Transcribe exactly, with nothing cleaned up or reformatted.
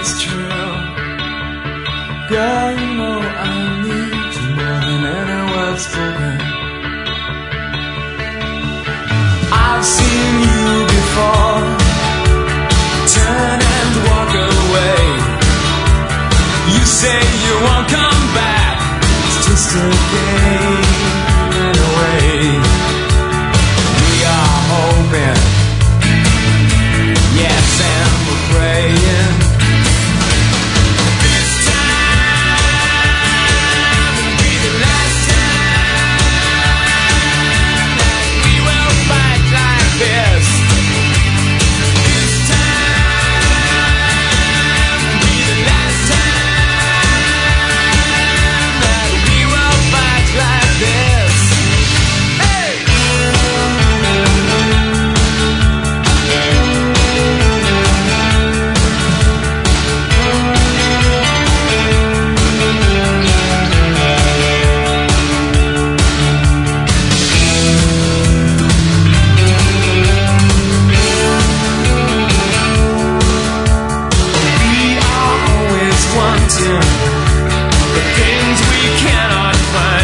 it's true. Girl, you know I need you more than any word spoken. I've seen you before, turn and walk away. You say you won't come back, it's just a game in a way. We are hoping, yes, and we're praying. This time will be the last time that we will fight like this. This time will be the last time that we will fight like this. Hey! We are always wanting the things we cannot find.